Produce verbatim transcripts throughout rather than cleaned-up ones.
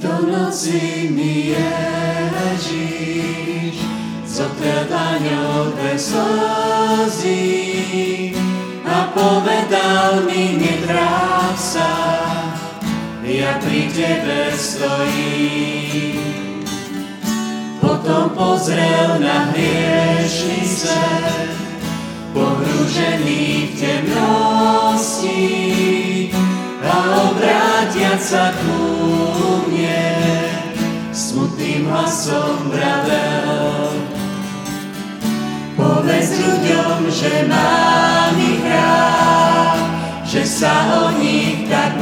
Do noci mi Ježíš zotrel dlaňou dve slzy a povedal mi, netráp sa, ja pri tebe stojím. Potom pozrel na hriešný svet, pohrúžený v temnosti, a obrátiac sa ku mne, smutným hlasom vravel. Povedz ľuďom, že mám ich rád, že sa o nich tak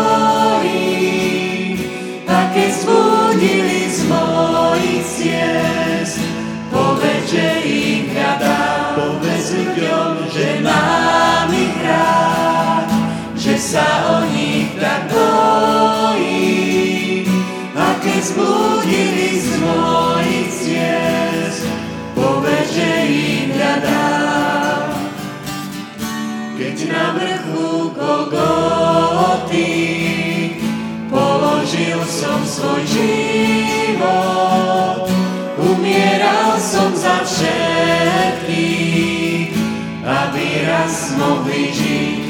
bojím. A keď zbudili z mojich ciest, povedz, že ich hľadám. Povedz ľuďom, že mám ich rád, že sa o nich tak bojím. A keď zbudili z mojich ciest, povedz, že ich hľadám. Keď na vrchu Golgoty položil som svoj život, umieral som za všetkých, aby raz mohli žiť.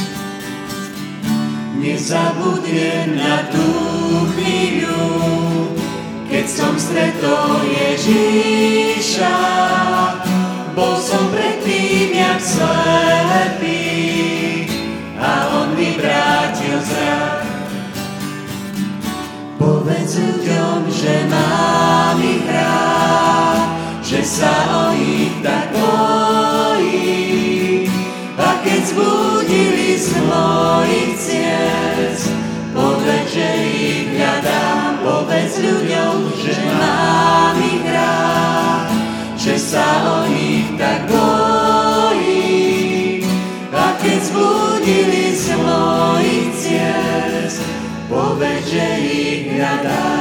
Nezabudnem na tú chvíľu, keď som stretol Ježíša. Bol som predtým jak slepý a on mi vrátil zrak. Povedz ľuďom, že mám ich rád, že sa o nich tak bojím. A keď zbudili z mojich ciest, povedz, že ich hľadám. Povedz ľuďom, že mám ich rád, že sa o nich tak bojím. A keď zbudili z mojich ciest, povedz, že ich hľadám.